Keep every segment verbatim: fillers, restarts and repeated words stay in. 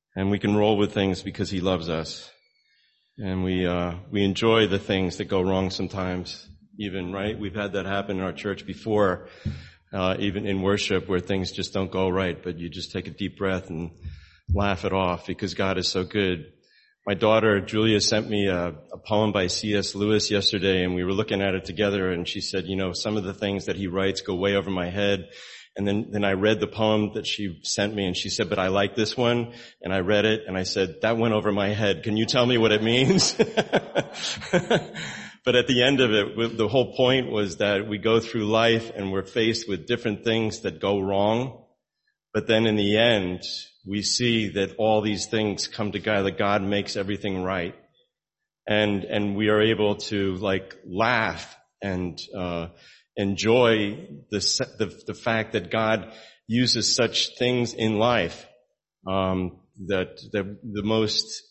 And we can roll with things because he loves us. And we, uh, we enjoy the things that go wrong sometimes, even, right? We've had that happen in our church before, uh, even in worship where things just don't go right, but you just take a deep breath and laugh it off because God is so good. My daughter, Julia, sent me a, a poem by C S Lewis yesterday, and we were looking at it together, and she said, you know, some of the things that he writes go way over my head. And then, then I read the poem that she sent me, and she said, but I like this one. And I read it, and I said, that went over my head. Can you tell me what it means? But at the end of it, the whole point was that we go through life, and we're faced with different things that go wrong. But then in the end, we see that all these things come together. God makes everything right. And, and we are able to, like, laugh and, uh, enjoy the, the, the fact that God uses such things in life, um, that the, the most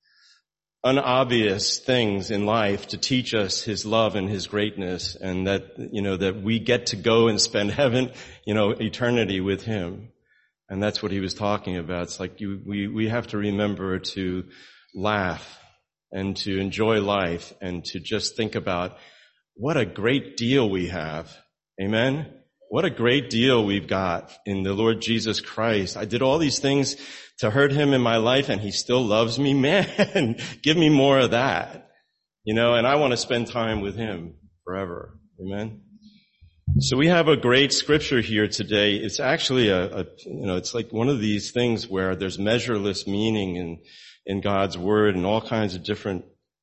unobvious things in life to teach us his love and his greatness, and that, you know, that we get to go and spend heaven, you know, eternity with him. And that's what he was talking about. It's like you, we, we have to remember to laugh and to enjoy life and to just think about what a great deal we have. Amen? What a great deal we've got in the Lord Jesus Christ. I did all these things to hurt him in my life, and he still loves me. Man, give me more of that. You know, and I want to spend time with him forever. Amen? So we have a great scripture here today. It's actually a, a you know, it's like one of these things where there's measureless meaning in, in God's word and all kinds of different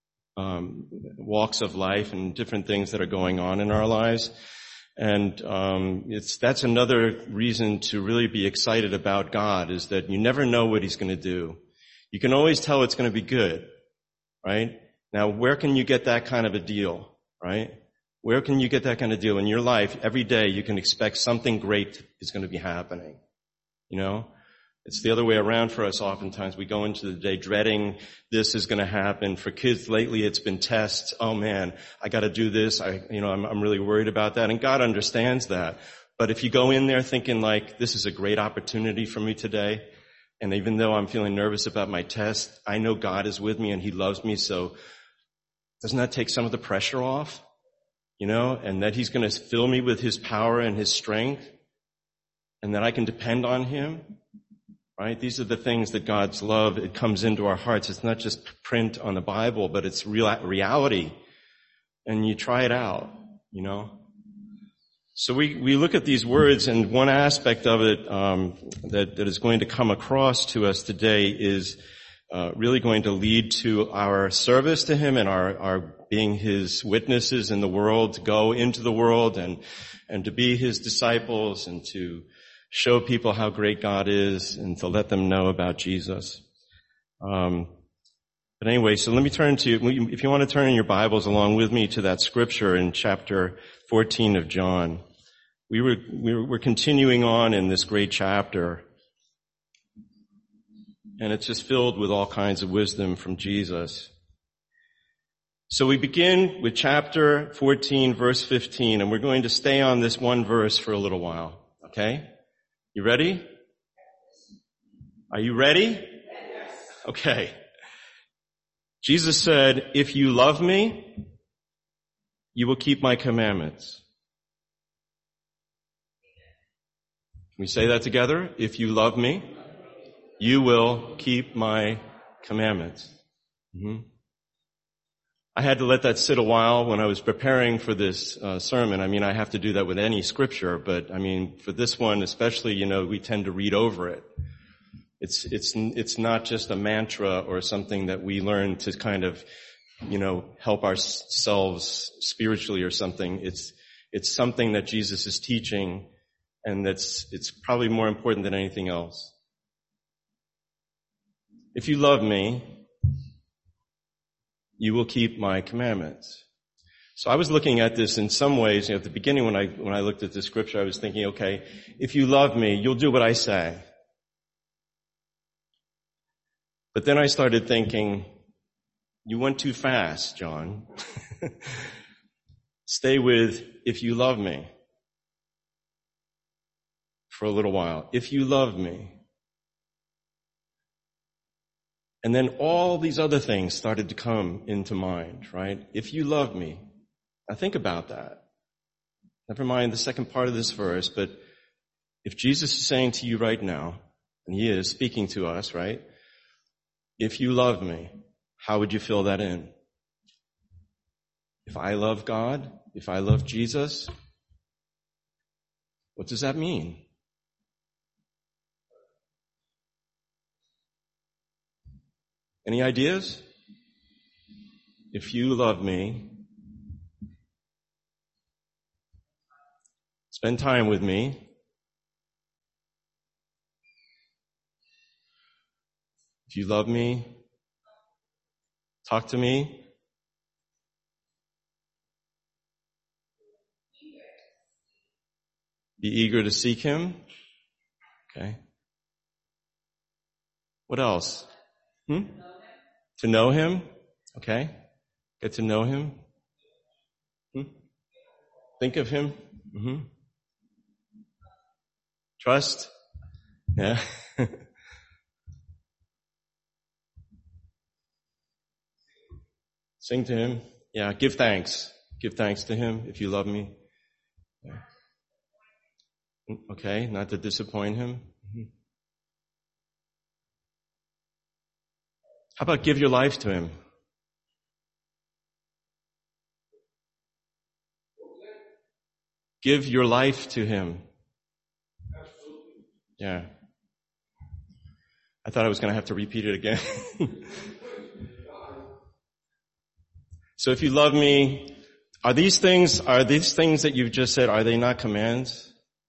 Um, walks of life and different things that are going on in our lives. And um, it's that's another reason to really be excited about God, is that you never know what he's going to do. You can always tell it's going to be good, right? Now, where can you get that kind of a deal, right? Where can you get that kind of deal? In your life, every day you can expect something great is going to be happening, you know? It's the other way around for us oftentimes. We go into the day dreading this is going to happen. For kids lately, it's been tests. Oh man, I got to do this. I, you know, I'm, I'm really worried about that. And God understands that. But if you go in there thinking like, this is a great opportunity for me today, and even though I'm feeling nervous about my test, I know God is with me and he loves me. So doesn't that take some of the pressure off? You know, and that he's going to fill me with his power and his strength, and that I can depend on him. Right? These are the things that God's love, it comes into our hearts. It's not just print on the Bible, but it's real reality. And you try it out, you know. So we, we look at these words, and one aspect of it um, that, that is going to come across to us today is uh, really going to lead to our service to him and our, our being his witnesses in the world, to go into the world and, and to be his disciples and to show people how great God is and to let them know about Jesus. Um, but anyway, so let me turn to, if you want to turn in your Bibles along with me to that scripture in chapter fourteen of John. We were, we were, we're continuing on in this great chapter, and it's just filled with all kinds of wisdom from Jesus. So we begin with chapter fourteen, verse fifteen, and we're going to stay on this one verse for a little while, okay? You ready? Are you ready? Yes. Okay. Jesus said, if you love me, you will keep my commandments. Can we say that together? If you love me, you will keep my commandments. Mm-hmm. I had to let that sit a while when I was preparing for this uh, sermon. I mean, I have to do that with any scripture, but I mean, for this one especially, you know, we tend to read over it. It's, it's, it's not just a mantra or something that we learn to kind of, you know, help ourselves spiritually or something. It's, it's something that Jesus is teaching, and that's, it's probably more important than anything else. If you love me, you will keep my commandments. So I was looking at this in some ways, you know, at the beginning when I, when I looked at this scripture, I was thinking, okay, if you love me, you'll do what I say. But then I started thinking, you went too fast, John. Stay with, if you love me, for a little while. If you love me. And then all these other things started to come into mind, right? If you love me. Now think about that. Never mind the second part of this verse, but if Jesus is saying to you right now, and he is speaking to us, right? If you love me, how would you fill that in? If I love God, if I love Jesus, what does that mean? Any ideas? If you love me, spend time with me. If you love me, talk to me. Be eager to seek him. Okay. What else? Hmm? To know him. Okay. Get to know him. Hmm? Think of him. Mm-hmm. Trust. Yeah. Sing to him. Yeah. Give thanks. Give thanks to him if you love me. Yeah. Okay. Not to disappoint him. Mm-hmm. How about give your life to him? Give your life to him. Yeah. I thought I was going to have to repeat it again. So if you love me, are these things, are these things that you've just said, are they not commands?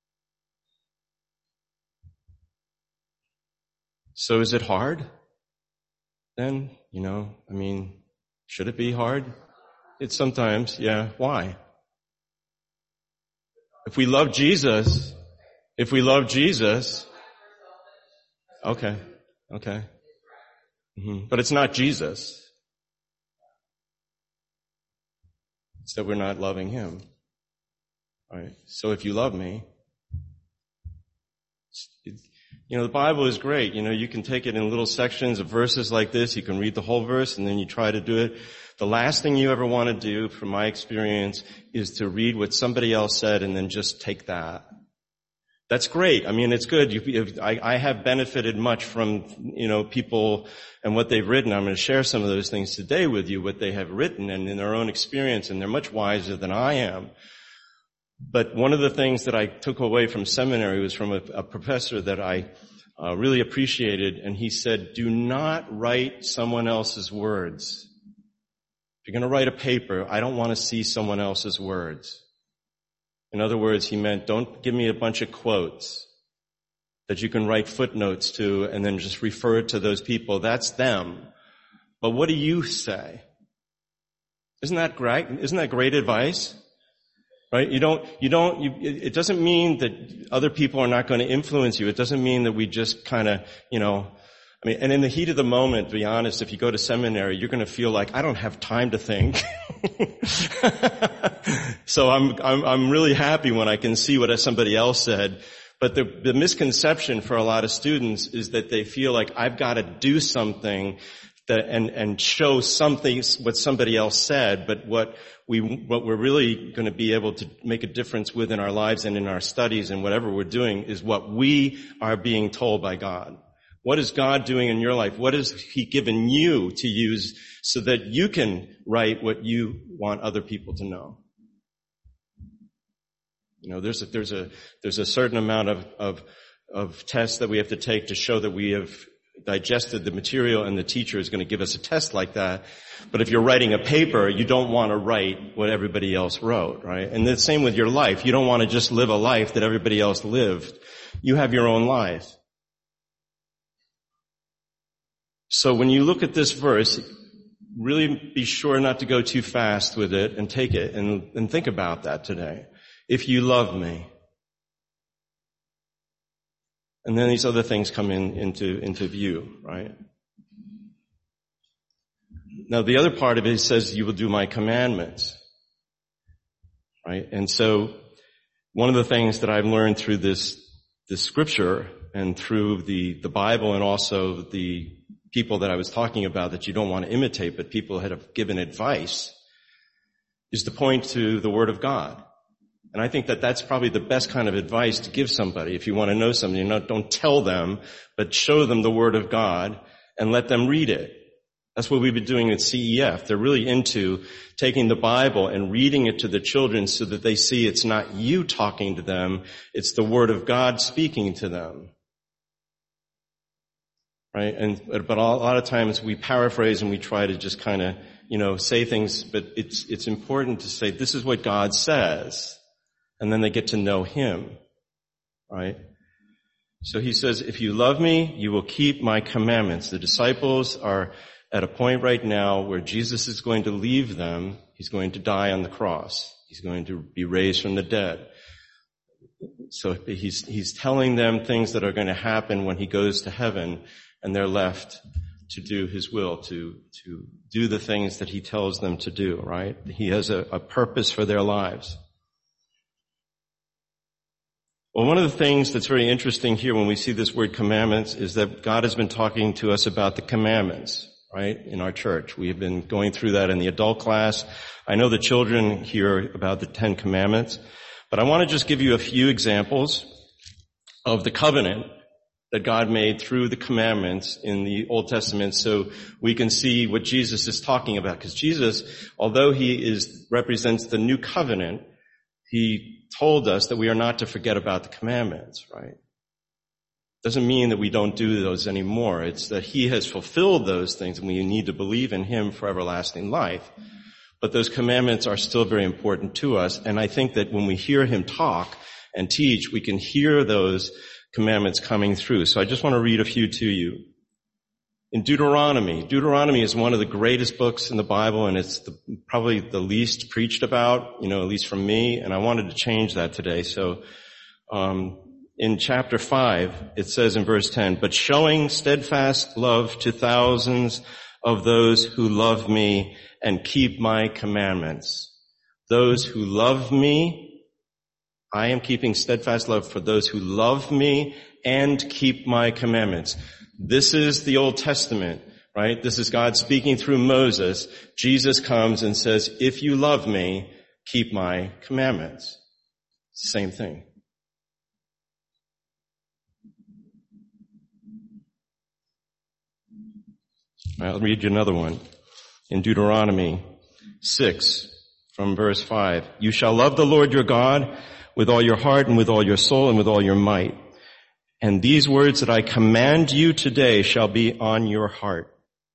So is it hard? Then, you know, I mean, should it be hard? It's sometimes, yeah. Why? If we love Jesus, if we love Jesus, okay, okay. Mm-hmm. But it's not Jesus. It's that we're not loving him. All right. So if you love me, it, you know, the Bible is great. You know, you can take it in little sections of verses like this. You can read the whole verse and then you try to do it. The last thing you ever want to do, from my experience, is to read what somebody else said and then just take that. That's great. I mean, it's good. You, I, I have benefited much from, you know, people and what they've written. I'm going to share some of those things today with you, what they have written and in their own experience, and they're much wiser than I am. But one of the things that I took away from seminary was from a, a professor that I uh, really appreciated, and he said, do not write someone else's words. If you're going to write a paper, I don't want to see someone else's words. In other words, he meant, don't give me a bunch of quotes that you can write footnotes to and then just refer to those people. That's them. But what do you say? Isn't that great? Isn't that great advice? Right? You don't, you don't, you, it doesn't mean that other people are not going to influence you. It doesn't mean that we just kind of, you know, I mean, and in the heat of the moment, to be honest, if you go to seminary, you're going to feel like, I don't have time to think. So I'm, I'm, I'm really happy when I can see what somebody else said. But the, the misconception for a lot of students is that they feel like I've got to do something that, and, and show something, what somebody else said. But what we, what we're really going to be able to make a difference with in our lives and in our studies and whatever we're doing is what we are being told by God. What is God doing in your life? What has he given you to use so that you can write what you want other people to know? You know, there's a, there's a, there's a certain amount of, of, of tests that we have to take to show that we have digested the material, and the teacher is going to give us a test like that. But if you're writing a paper, you don't want to write what everybody else wrote, right? And the same with your life. You don't want to just live a life that everybody else lived. You have your own life. So when you look at this verse, really be sure not to go too fast with it and take it and, and think about that today. If you love me. And then these other things come in into, into view, right? Now the other part of it says, you will do my commandments. Right? And so one of the things that I've learned through this, this scripture and through the, the Bible and also the people that I was talking about that you don't want to imitate, but people that have given advice, is to point to the Word of God. And I think that that's probably the best kind of advice to give somebody. If you want to know something, you know, don't tell them, but show them the Word of God and let them read it. That's what we've been doing at C E F. They're really into taking the Bible and reading it to the children so that they see it's not you talking to them, it's the Word of God speaking to them. Right? And, but a lot of times we paraphrase and we try to just kind of, you know, say things, but it's, it's important to say, this is what God says. And then they get to know Him. Right? So He says, if you love me, you will keep my commandments. The disciples are at a point right now where Jesus is going to leave them. He's going to die on the cross. He's going to be raised from the dead. So he's, he's telling them things that are going to happen when He goes to heaven, and they're left to do His will, to, to do the things that He tells them to do, right? He has a, a purpose for their lives. Well, one of the things that's very interesting here when we see this word commandments is that God has been talking to us about the commandments, right, in our church. We have been going through that in the adult class. I know the children hear about the Ten Commandments, but I want to just give you a few examples of the covenant that God made through the commandments in the Old Testament so we can see what Jesus is talking about. Because Jesus, although He is represents the new covenant, He told us that we are not to forget about the commandments, right? Doesn't mean that we don't do those anymore. It's that He has fulfilled those things and we need to believe in Him for everlasting life. But those commandments are still very important to us. And I think that when we hear Him talk and teach, we can hear those commandments coming through. So I just want to read a few to you. In Deuteronomy, Deuteronomy is one of the greatest books in the Bible, and it's the, probably the least preached about, you know, at least from me, and I wanted to change that today. So, um, in chapter five, it says in verse ten, but showing steadfast love to thousands of those who love me and keep my commandments. Those who love me, I am keeping steadfast love for those who love me and keep my commandments. This is the Old Testament, right? This is God speaking through Moses. Jesus comes and says, if you love me, keep my commandments. Same thing. I'll read you another one. In Deuteronomy six, from verse five, you shall love the Lord your God with all your heart and with all your soul and with all your might. And these words that I command you today shall be on your heart.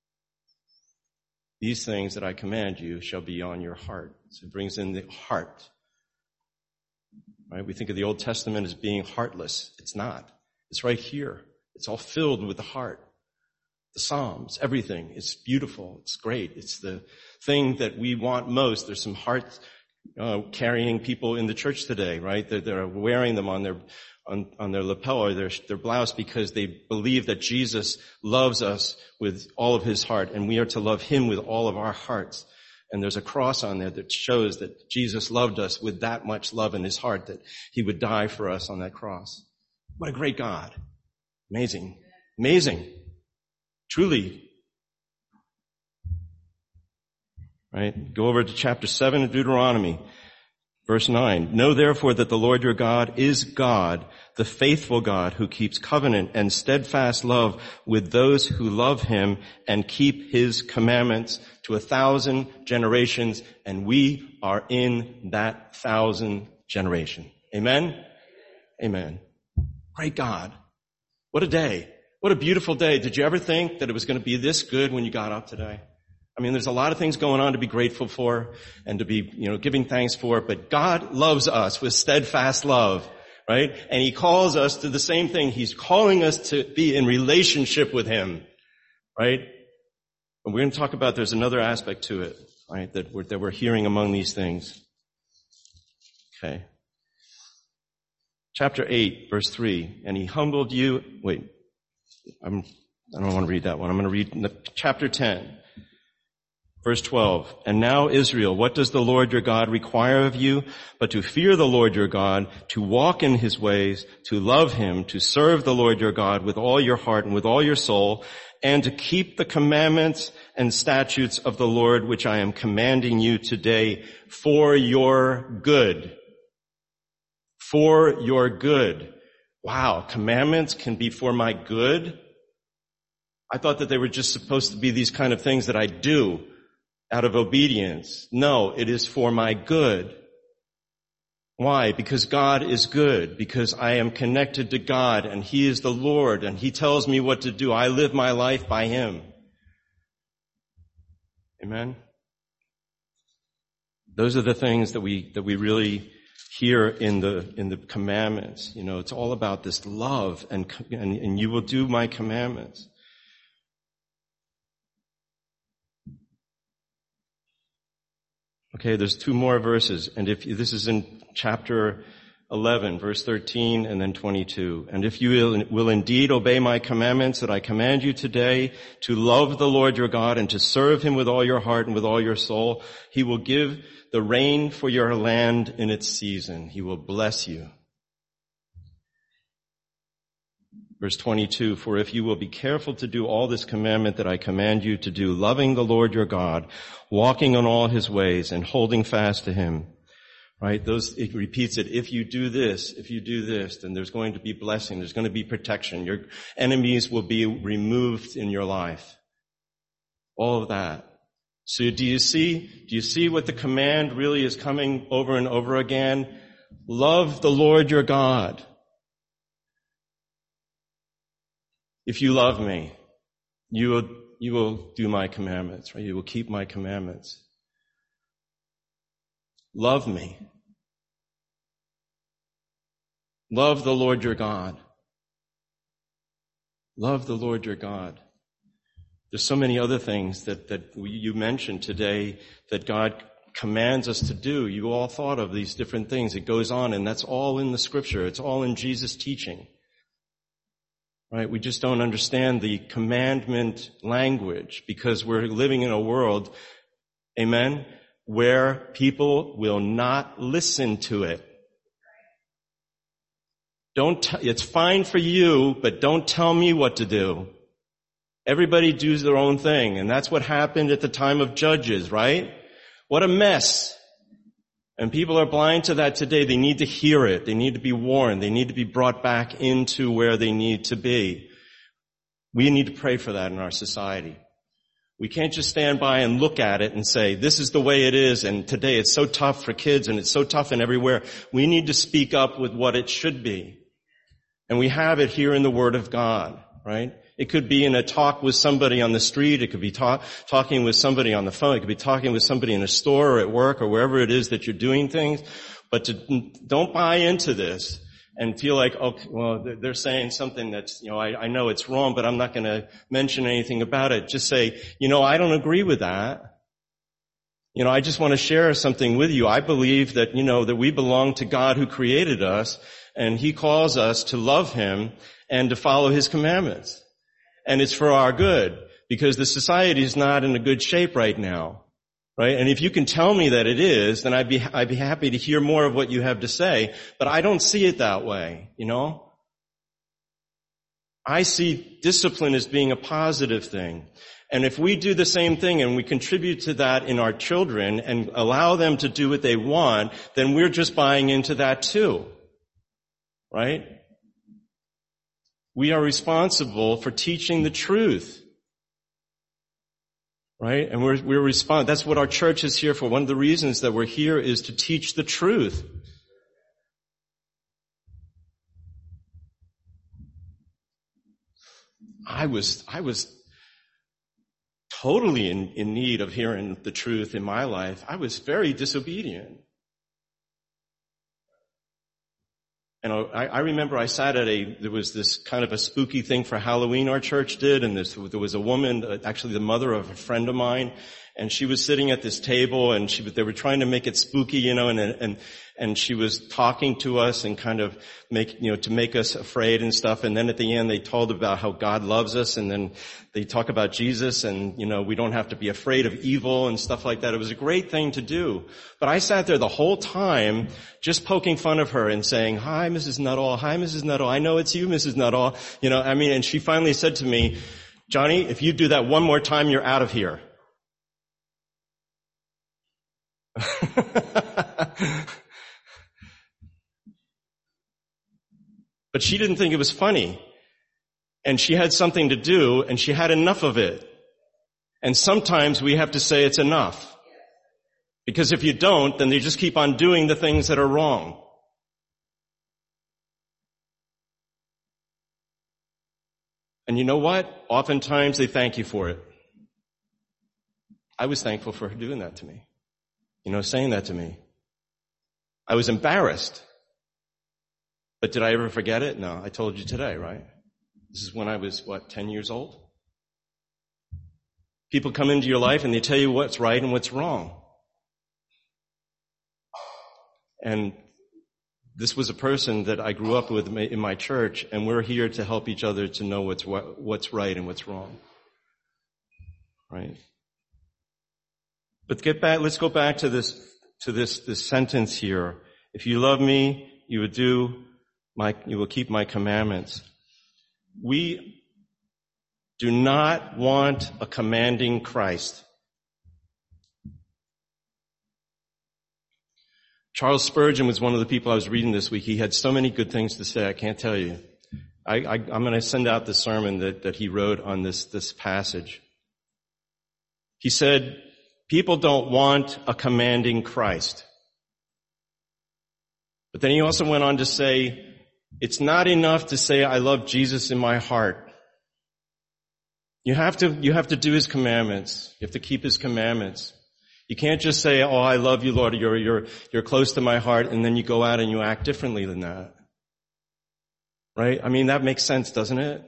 These things that I command you shall be on your heart. So it brings in the heart. Right? We think of the Old Testament as being heartless. It's not. It's right here. It's all filled with the heart. The Psalms, everything. It's beautiful. It's great. It's the thing that we want most. There's some heart uh, carrying people in the church today, right? They're, they're wearing them on their on, on their lapel or their, their blouse because they believe that Jesus loves us with all of His heart, and we are to love Him with all of our hearts. And there's a cross on there that shows that Jesus loved us with that much love in His heart, that He would die for us on that cross. What a great God. Amazing. Amazing. Truly. Right? Go over to chapter seven of Deuteronomy, verse nine. Know therefore that the Lord your God is God, the faithful God who keeps covenant and steadfast love with those who love Him and keep His commandments to a thousand generations, and we are in that thousand generation. Amen? Amen. Great God. What a day. What a beautiful day. Did you ever think that it was going to be this good when you got up today? I mean, there's a lot of things going on to be grateful for and to be, you know, giving thanks for, but God loves us with steadfast love, right? And He calls us to the same thing. He's calling us to be in relationship with Him, right? And we're going to talk about there's another aspect to it, right, that we're, that we're hearing among these things. Okay. Chapter eight, verse three. And He humbled you. Wait. I'm, I don't want to read that one. I'm going to read the, chapter ten. Verse twelve, and now Israel, what does the Lord your God require of you but to fear the Lord your God, to walk in his ways, to love him, to serve the Lord your God with all your heart and with all your soul, and to keep the commandments and statutes of the Lord which I am commanding you today for your good. For your good. Wow, commandments can be for my good? I thought that they were just supposed to be these kind of things that I do out of obedience. No, it is for my good. Why? Because God is good. Because I am connected to God and he is the Lord and he tells me what to do. I live my life by him. Amen? Those are the things that we, that we really hear in the, in the commandments. You know, it's all about this love and, and, and you will do my commandments. Okay, there's two more verses, and if you, this is in chapter eleven, verse thirteen, and then twenty-two. And if you will, will indeed obey my commandments that I command you today, to love the Lord your God and to serve him with all your heart and with all your soul, he will give the rain for your land in its season. He will bless you. Verse twenty-two, for if you will be careful to do all this commandment that I command you to do, loving the Lord your God, walking on all his ways and holding fast to him, right? Those, it repeats it. If you do this, if you do this, then there's going to be blessing. There's going to be protection. Your enemies will be removed in your life. All of that. So do you see, do you see what the command really is coming over and over again? Love the Lord your God. If you love me, you will, you will do my commandments, right? You will keep my commandments. Love me. Love the Lord your God. Love the Lord your God. There's so many other things that, that we, you mentioned today that God commands us to do. You all thought of these different things. It goes on, and that's all in the scripture. It's all in Jesus' teaching. Right? We just don't understand the commandment language because we're living in a world, amen, where people will not listen to it. Don't, t- it's fine for you, but don't tell me what to do. Everybody does their own thing, and that's what happened at the time of Judges, right? What a mess. And people are blind to that today. They need to hear it. They need to be warned. They need to be brought back into where they need to be. We need to pray for that in our society. We can't just stand by and look at it and say, this is the way it is, and today it's so tough for kids and it's so tough and everywhere. We need to speak up with what it should be. And we have it here in the Word of God, right? It could be in a talk with somebody on the street. It could be talk, talking with somebody on the phone. It could be talking with somebody in a store or at work or wherever it is that you're doing things. But to, don't buy into this and feel like, okay, well, they're saying something that's, you know, I, I know it's wrong, but I'm not going to mention anything about it. Just say, you know, I don't agree with that. You know, I just want to share something with you. I believe that, you know, that we belong to God who created us, and he calls us to love him and to follow his commandments. And it's for our good, because the society is not in a good shape right now, right? And if you can tell me that it is, then I'd be, I'd be happy to hear more of what you have to say, but I don't see it that way, you know? I see discipline as being a positive thing. And if we do the same thing and we contribute to that in our children and allow them to do what they want, then we're just buying into that too, right? We are responsible for teaching the truth. Right? And we're, we're respond, that's what our church is here for. One of the reasons that we're here is to teach the truth. I was, I was totally in, in need of hearing the truth in my life. I was very disobedient. And I, I remember I sat at a, there was this kind of a spooky thing for Halloween our church did, and this, there was a woman, actually the mother of a friend of mine, and she was sitting at this table, and she, they were trying to make it spooky, you know, and, and, and she was talking to us and kind of make, you know, to make us afraid and stuff. And then at the end, they told about how God loves us, and then they talk about Jesus, and, you know, we don't have to be afraid of evil and stuff like that. It was a great thing to do. But I sat there the whole time just poking fun of her and saying, "Hi, Missus Nuttall. Hi, Missus Nuttall. I know it's you, Missus Nuttall." You know, I mean, and she finally said to me, "Johnny, if you do that one more time, you're out of here." But she didn't think it was funny. And she had something to do, and she had enough of it. And sometimes we have to say it's enough. Because if you don't, then they just keep on doing the things that are wrong. And you know what? Oftentimes they thank you for it. I was thankful for her doing that to me. You know, saying that to me. I was embarrassed. But did I ever forget it? No, I told you today, right? This is when I was, what, ten years old? People come into your life and they tell you what's right and what's wrong. And this was a person that I grew up with in my church, and we're here to help each other to know what's what's right and what's wrong. Right? But get back, let's go back to this, to this, this sentence here. If you love me, you would do my, you will keep my commandments. We do not want a commanding Christ. Charles Spurgeon was one of the people I was reading this week. He had so many good things to say, I can't tell you. I, I, I'm going to send out the sermon that, that he wrote on this, this passage. He said, people don't want a commanding Christ. But then he also went on to say, it's not enough to say, I love Jesus in my heart. You have to, you have to do his commandments. You have to keep his commandments. You can't just say, oh, I love you, Lord, you're, you're, you're close to my heart, and then you go out and you act differently than that. Right? I mean, that makes sense, doesn't it?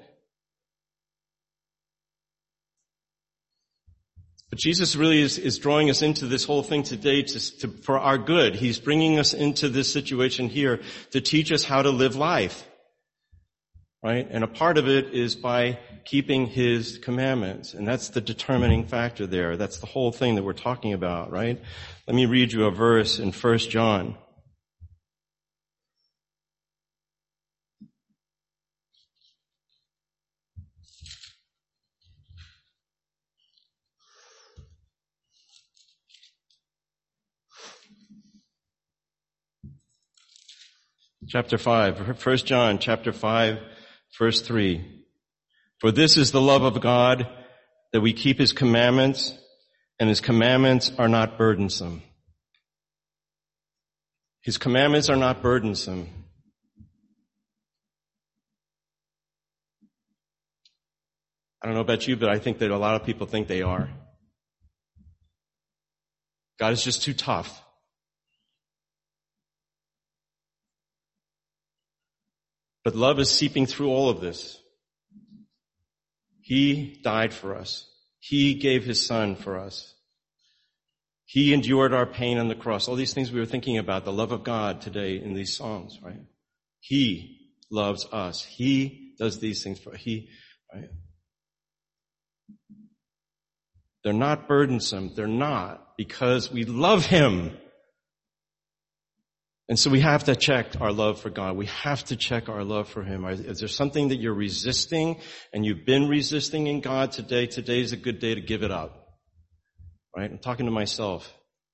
But Jesus really is, is drawing us into this whole thing today to, to, for our good. He's bringing us into this situation here to teach us how to live life. Right? And a part of it is by keeping his commandments. And that's the determining factor there. That's the whole thing that we're talking about, right? Let me read you a verse in First John. Chapter five, First John chapter five, verse three. For this is the love of God, that we keep his commandments, and his commandments are not burdensome. His commandments are not burdensome. I don't know about you, but I think that a lot of people think they are. God is just too tough. But love is seeping through all of this. He died for us. He gave his son for us. He endured our pain on the cross. All these things we were thinking about, the love of God today in these songs, right? He loves us. He does these things for, he, right? They're not burdensome. They're not, because we love him. And so we have to check our love for God. We have to check our love for him. Is there something that you're resisting and you've been resisting in God today? Today is a good day to give it up. Right? I'm talking to myself.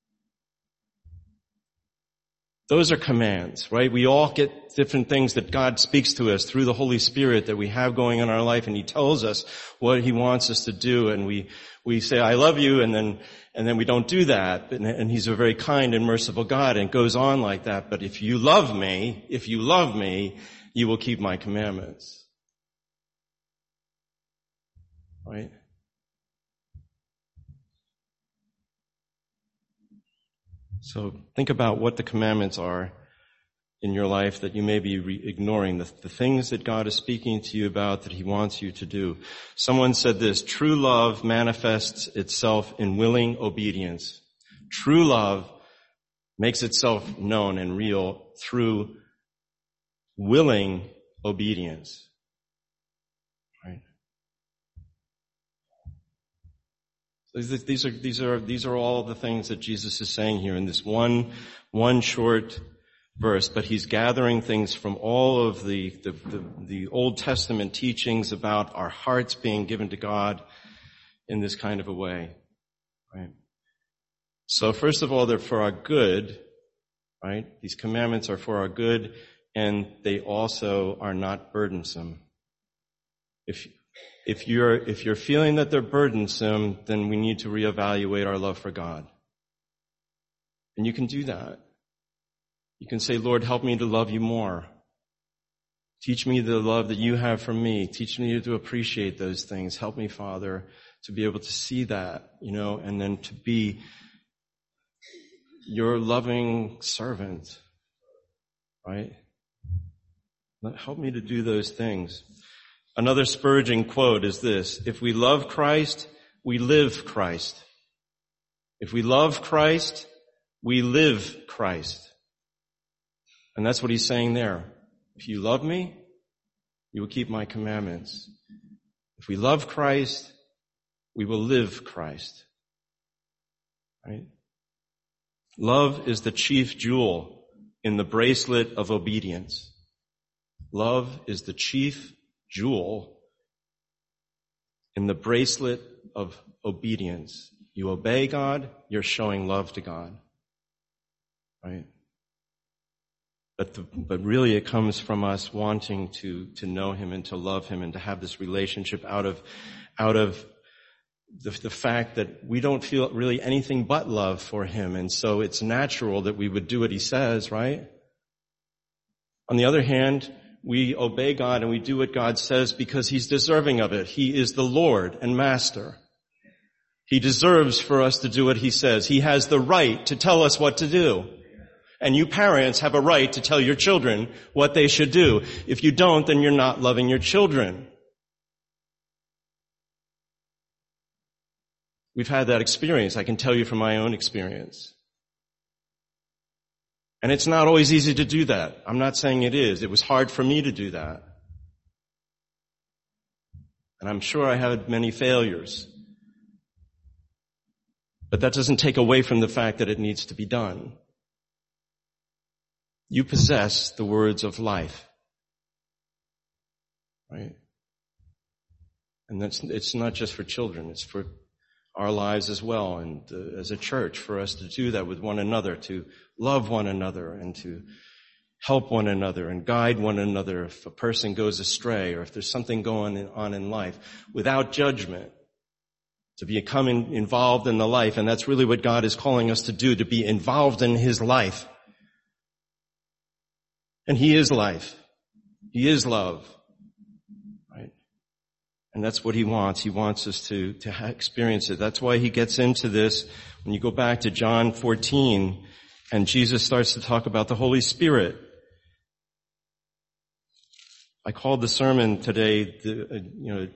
Those are commands, right? We all get different things that God speaks to us through the Holy Spirit that we have going in our life, and he tells us what he wants us to do, and we we say, I love you, and then and then we don't do that. And, and he's a very kind and merciful God, and it goes on like that. But if you love me, if you love me, you will keep my commandments. Right? So think about what the commandments are in your life that you may be re- ignoring, the, the things that God is speaking to you about that he wants you to do. Someone said this, true love manifests itself in willing obedience. True love makes itself known and real through willing obedience. Right? These are, these are, these are all the things that Jesus is saying here in this one, one short verse, but he's gathering things from all of the, the, the, the Old Testament teachings about our hearts being given to God in this kind of a way. Right? So first of all, they're for our good, right? These commandments are for our good, and they also are not burdensome. If, if you're, if you're feeling that they're burdensome, then we need to reevaluate our love for God. And you can do that. You can say, Lord, help me to love you more. Teach me the love that you have for me. Teach me to appreciate those things. Help me, Father, to be able to see that, you know, and then to be your loving servant, right? Help me to do those things. Another Spurgeon quote is this, if we love Christ, we live Christ. If we love Christ, we live Christ. And that's what he's saying there. If you love me, you will keep my commandments. If we love Christ, we will live Christ. Right? Love is the chief jewel in the bracelet of obedience. Love is the chief jewel in the bracelet of obedience. You obey God, you're showing love to God. Right? But, the, but really it comes from us wanting to, to know him and to love him and to have this relationship out of, out of the, the fact that we don't feel really anything but love for him. And so it's natural that we would do what he says, right? On the other hand, we obey God and we do what God says because he's deserving of it. He is the Lord and Master. He deserves for us to do what he says. He has the right to tell us what to do. And you parents have a right to tell your children what they should do. If you don't, then you're not loving your children. We've had that experience. I can tell you from my own experience. And it's not always easy to do that. I'm not saying it is. It was hard for me to do that. And I'm sure I had many failures. But that doesn't take away from the fact that it needs to be done. You possess the words of life. Right? And that's, it's not just for children, it's for our lives as well, and uh, as a church, for us to do that with one another, to love one another and to help one another and guide one another if a person goes astray or if there's something going on in life without judgment, to become in, involved in the life. And that's really what God is calling us to do, to be involved in his life. And he is life. He is love. Right? And that's what he wants. He wants us to, to experience it. That's why he gets into this. When you go back to John fourteen, and Jesus starts to talk about the Holy Spirit. I called the sermon today, the, uh, you know,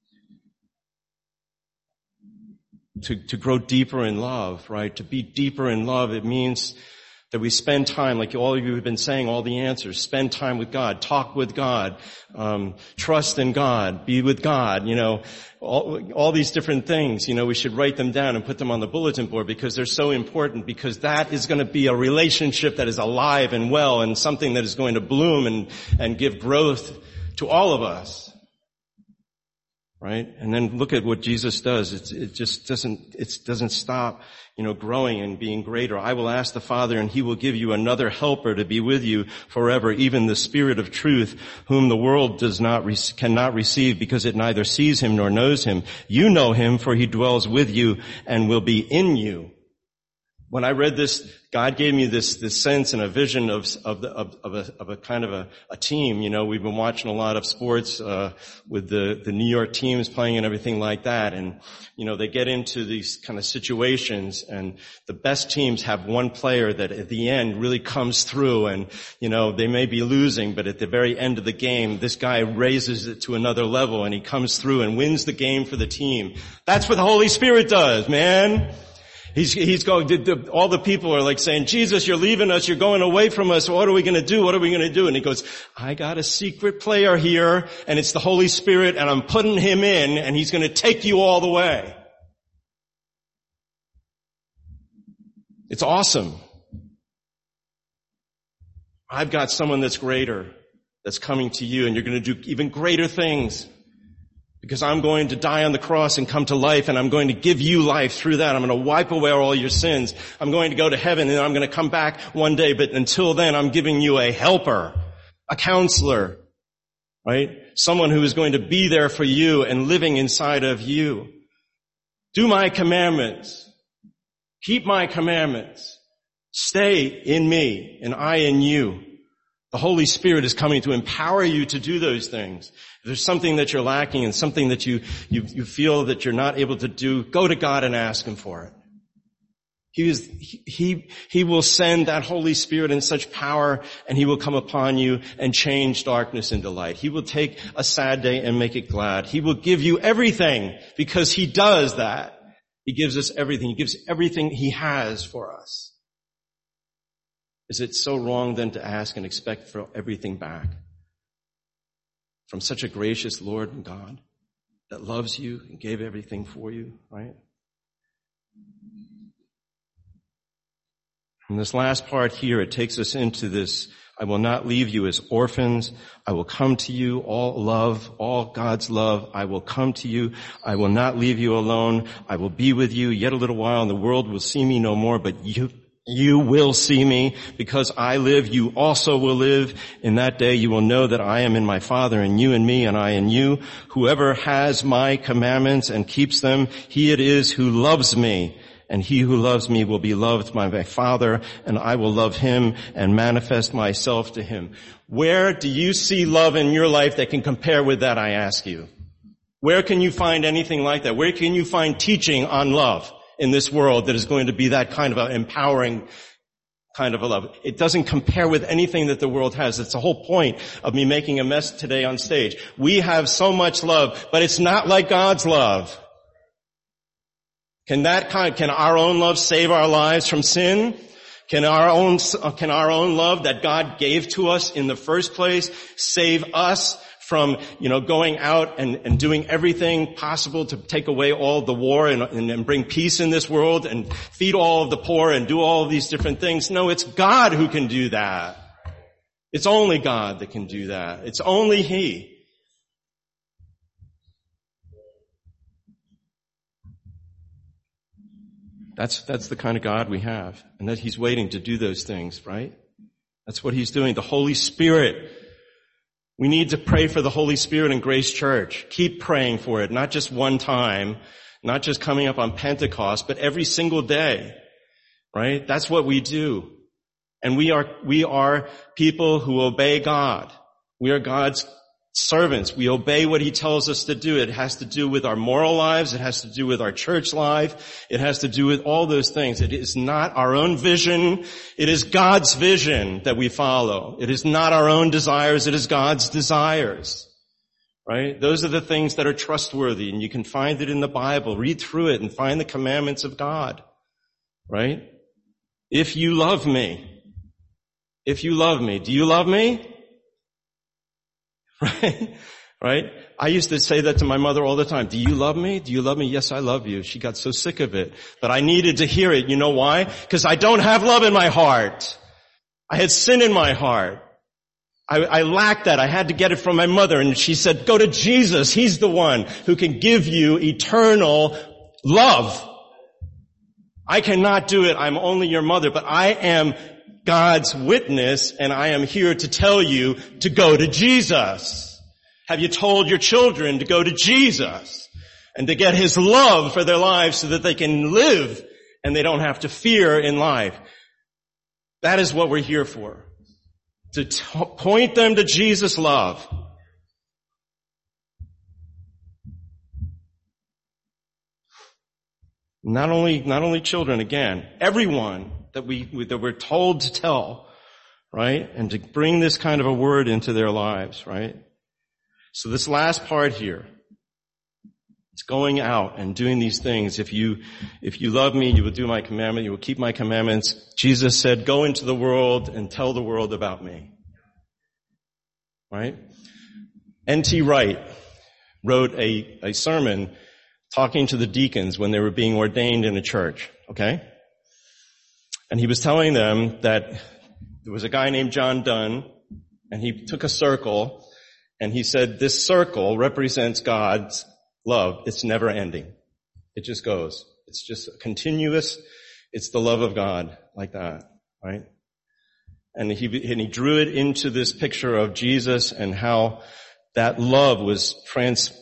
to, to grow deeper in love, right? To be deeper in love, it means that we spend time, like all of you have been saying, all the answers. Spend time with God, talk with God, um, trust in God, be with God, you know, all, all these different things. You know, we should write them down and put them on the bulletin board because they're so important, because that is going to be a relationship that is alive and well and something that is going to bloom and, and give growth to all of us. Right? And then look at what Jesus does. It's, it just doesn't, it doesn't stop, you know, growing and being greater. I will ask the Father and he will give you another helper to be with you forever, even the Spirit of truth, whom the world does not, cannot receive because it neither sees him nor knows him. You know him, for he dwells with you and will be in you. When I read this, God gave me this, this sense and a vision of, of the, of, of a, of a kind of a, a team. You know, we've been watching a lot of sports, uh, with the, the New York teams playing and everything like that. And, you know, they get into these kind of situations, and the best teams have one player that at the end really comes through, and, you know, they may be losing, but at the very end of the game, this guy raises it to another level, and he comes through and wins the game for the team. That's what the Holy Spirit does, man. He's, he's going, the, the, all the people are like saying, Jesus, you're leaving us, you're going away from us, what are we going to do, what are we going to do? And he goes, I got a secret player here, and it's the Holy Spirit, and I'm putting him in, and he's going to take you all the way. It's awesome. I've got someone that's greater, that's coming to you, and you're going to do even greater things. Because I'm going to die on the cross and come to life, and I'm going to give you life through that. I'm going to wipe away all your sins. I'm going to go to heaven, and I'm going to come back one day, but until then, I'm giving you a helper, a counselor, right? Someone who is going to be there for you and living inside of you. Do my commandments. Keep my commandments. Stay in me, and I in you. The Holy Spirit is coming to empower you to do those things. If there's something that you're lacking and something that you, you, you feel that you're not able to do, go to God and ask Him for it. He is, he, He will send that Holy Spirit in such power, and He will come upon you and change darkness into light. He will take a sad day and make it glad. He will give you everything, because He does that. He gives us everything. He gives everything He has for us. Is it so wrong then to ask and expect for everything back from such a gracious Lord and God that loves you and gave everything for you, right? And this last part here, it takes us into this, I will not leave you as orphans. I will come to you, all love, all God's love. I will come to you. I will not leave you alone. I will be with you yet a little while, and the world will see me no more, but you You will see me. Because I live, you also will live. In that day you will know that I am in my Father, and you in me, and I in you. Whoever has my commandments and keeps them, he it is who loves me. And he who loves me will be loved by my Father, and I will love him and manifest myself to him. Where do you see love in your life that can compare with that, I ask you? Where can you find anything like that? Where can you find teaching on love in this world that is going to be that kind of an empowering kind of a love? It doesn't compare with anything that the world has. It's the whole point of me making a mess today on stage. We have so much love, but it's not like God's love. Can that kind, can our own love save our lives from sin? Can our own, can our own love that God gave to us in the first place save us from, you know, going out and, and doing everything possible to take away all the war and, and, and bring peace in this world and feed all of the poor and do all of these different things? No, it's God who can do that. It's only God that can do that. It's only He. That's, that's the kind of God we have. And that He's waiting to do those things, right? That's what He's doing. The Holy Spirit. We need to pray for the Holy Spirit in Grace Church. Keep praying for it, not just one time, not just coming up on Pentecost, but every single day, right? That's what we do. And we are, we are people who obey God. We are God's servants. We obey what He tells us to do. It has to do with our moral lives. It has to do with our church life. It has to do with all those things. It is not our own vision. It is God's vision that we follow. It is not our own desires. It is God's desires. Right? Those are the things that are trustworthy, and you can find it in the Bible. Read through it and find the commandments of God. Right? If you love me. If you love me. Do you love me? Right? Right? I used to say that to my mother all the time. Do you love me? Do you love me? Yes, I love you. She got so sick of it. But I needed to hear it. You know why? Because I don't have love in my heart. I had sin in my heart. I, I lacked that. I had to get it from my mother. And she said, go to Jesus. He's the one who can give you eternal love. I cannot do it. I'm only your mother. But I am God's witness, and I am here to tell you to go to Jesus. Have you told your children to go to Jesus and to get His love for their lives so that they can live and they don't have to fear in life. That is what we're here for. To t- point them to Jesus' love. Not only, not only children, again, everyone that we, that we're told to tell, right? And to bring this kind of a word into their lives, right? So this last part here, it's going out and doing these things. If you, if you love me, you will do my commandment, you will keep my commandments. Jesus said, go into the world and tell the world about me. Right? N T Wright wrote a, a sermon talking to the deacons when they were being ordained in a church, okay? And he was telling them that there was a guy named John Donne, and he took a circle, and he said, this circle represents God's love. It's never ending. It just goes. It's just continuous. It's the love of God, like that, right? And he, and he drew it into this picture of Jesus and how that love was trans,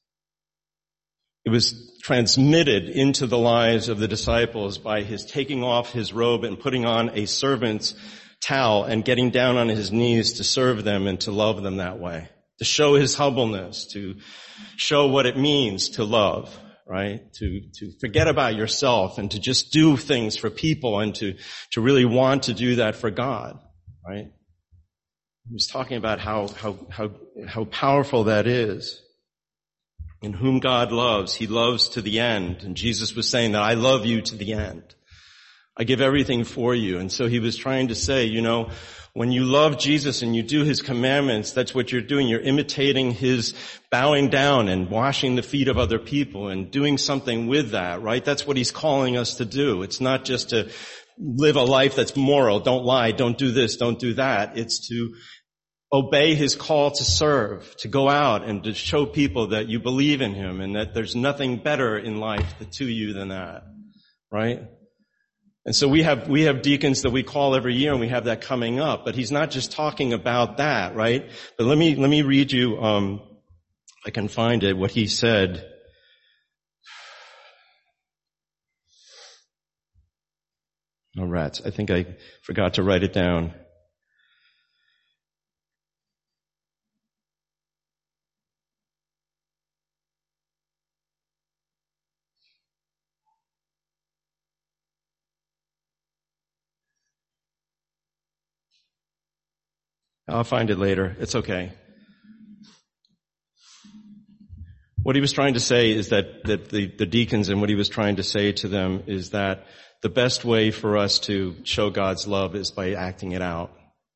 it was transmitted into the lives of the disciples by his taking off his robe and putting on a servant's towel and getting down on his knees to serve them and to love them that way. To show his humbleness, to show what it means to love, right? To, to forget about yourself and to just do things for people and to, to really want to do that for God, right? He was talking about how, how, how, how powerful that is. In whom God loves, he loves to the end. And Jesus was saying that I love you to the end. I give everything for you. And so he was trying to say, you know, when you love Jesus and you do his commandments, that's what you're doing. You're imitating his bowing down and washing the feet of other people and doing something with that, right? That's what he's calling us to do. It's not just to live a life that's moral. Don't lie. Don't do this. Don't do that. It's to obey his call to serve, to go out and to show people that you believe in him and that there's nothing better in life to you than that, right? And so we have, we have deacons that we call every year and we have that coming up, but he's not just talking about that, right? But let me, let me read you, um, I can find it, what he said. Oh, rats. I think I forgot to write it down. I'll find it later. It's okay. What he was trying to say is that, that the, the deacons and what he was trying to say to them is that the best way for us to show God's love is by acting it out.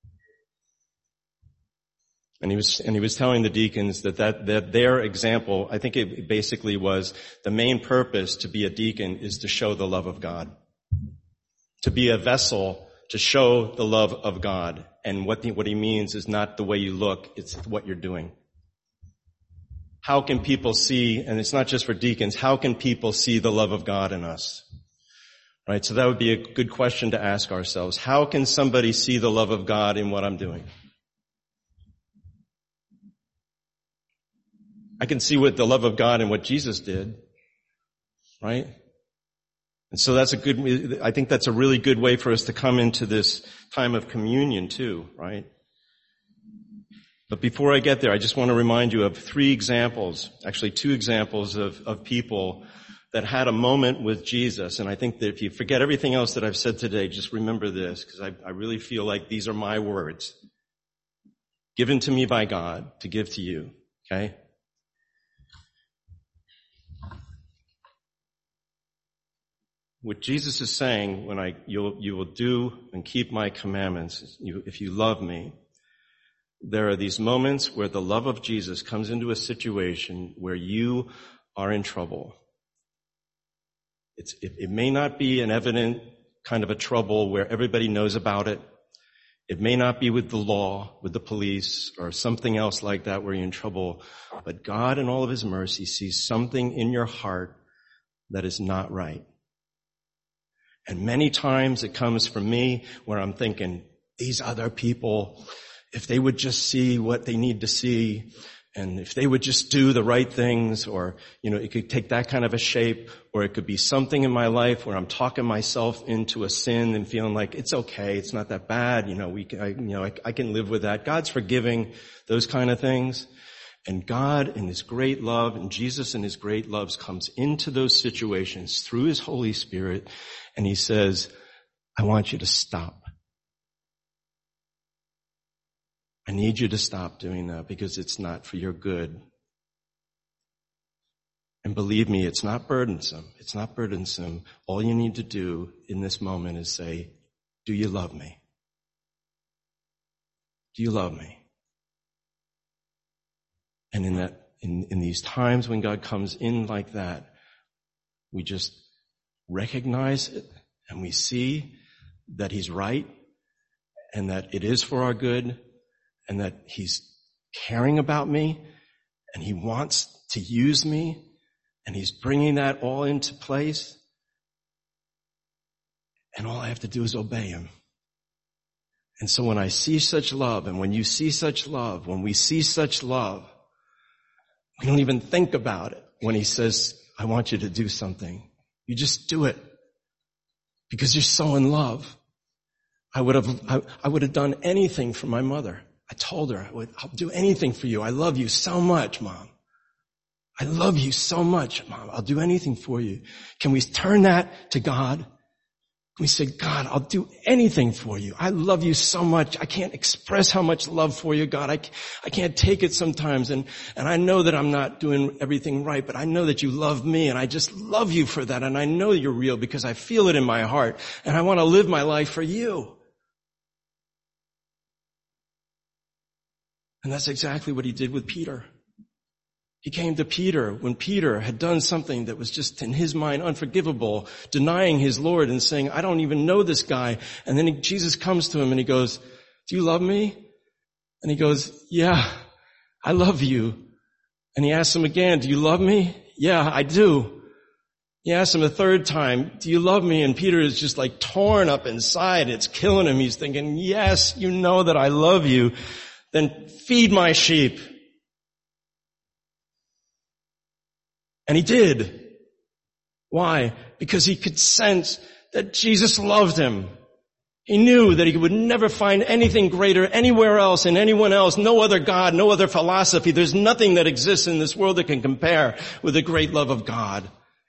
And he was, and he was telling the deacons that, that, that their example, I think it basically was the main purpose to be a deacon is to show the love of God. To be a vessel to show the love of God. And what, the, what he means is not the way you look, it's what you're doing. How can people see, and it's not just for deacons, how can people see the love of God in us? Right? So that would be a good question to ask ourselves. How can somebody see the love of God in what I'm doing? I can see what the love of God in what Jesus did. Right? And so that's a good, I think that's a really good way for us to come into this time of communion too, right? But before I get there, I just want to remind you of three examples, actually two examples of, of people that had a moment with Jesus. And I think that if you forget everything else that I've said today, just remember this, because I, I really feel like these are my words. Given to me by God to give to you, okay? What Jesus is saying, when I, you'll, you will do and keep my commandments, you, if you love me, there are these moments where the love of Jesus comes into a situation where you are in trouble. It's, it, it may not be an evident kind of a trouble where everybody knows about it. It may not be with the law, with the police, or something else like that where you're in trouble. But God, in all of his mercy, sees something in your heart that is not right. And many times it comes from me where I'm thinking, these other people, if they would just see what they need to see, And if they would just do the right things, or, you know, it could take that kind of a shape, or it could be something in my life where I'm talking myself into a sin and feeling like it's okay, it's not that bad, you know, we can, I, you know, I, I can live with that. God's forgiving those kind of things. And God in His great love, and Jesus in His great loves comes into those situations through His Holy Spirit, and He says, I want you to stop. I need you to stop doing that because it's not for your good. And believe me, it's not burdensome. It's not burdensome. All you need to do in this moment is say, do you love me? Do you love me? And in that, in, in these times when God comes in like that, we just recognize it and we see that He's right and that it is for our good, and that He's caring about me, and He wants to use me, and He's bringing that all into place. And all I have to do is obey Him. And so when I see such love, and when you see such love, when we see such love, we don't even think about it when He says, I want you to do something. You just do it because you're so in love. I would have, I, I would have done anything for my mother. I told her, I would, I'll do anything for you. I love you so much, Mom. I love you so much, Mom. I'll do anything for you. Can we turn that to God? Can we say, God, I'll do anything for you. I love you so much. I can't express how much love for you, God. I, I can't take it sometimes. And, and I know that I'm not doing everything right, but I know that you love me, and I just love you for that. And I know you're real because I feel it in my heart, and I want to live my life for you. And that's exactly what He did with Peter. He came to Peter when Peter had done something that was just in his mind unforgivable, denying his Lord and saying, I don't even know this guy. And then he, Jesus comes to him and He goes, do you love me? And he goes, yeah, I love you. And He asks him again, do you love me? Yeah, I do. He asks him a third time, do you love me? And Peter is just like torn up inside. It's killing him. He's thinking, yes, you know that I love you. Then feed my sheep. And he did. Why? Because he could sense that Jesus loved him. He knew that he would never find anything greater anywhere else, in anyone else, no other God, no other philosophy. There's nothing that exists in this world that can compare with the great love of God.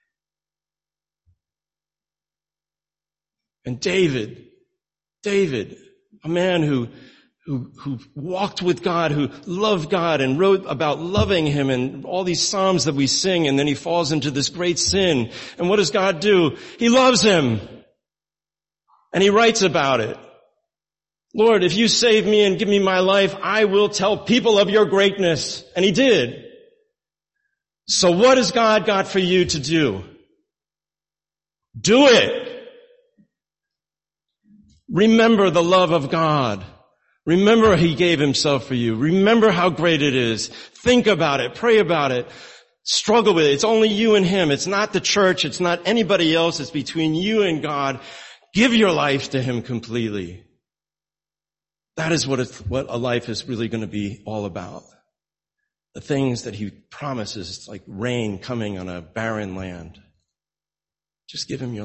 And David, David, a man who Who, who walked with God, who loved God and wrote about loving Him and all these Psalms that we sing, and then he falls into this great sin. And what does God do? He loves him. And he writes about it. Lord, if you save me and give me my life, I will tell people of your greatness. And he did. So what has God got for you to do? Do it. Remember the love of God. Remember He gave Himself for you. Remember how great it is. Think about it. Pray about it. Struggle with it. It's only you and Him. It's not the church. It's not anybody else. It's between you and God. Give your life to Him completely. That is what, it's, what a life is really going to be all about. The things that He promises, it's like rain coming on a barren land. Just give Him your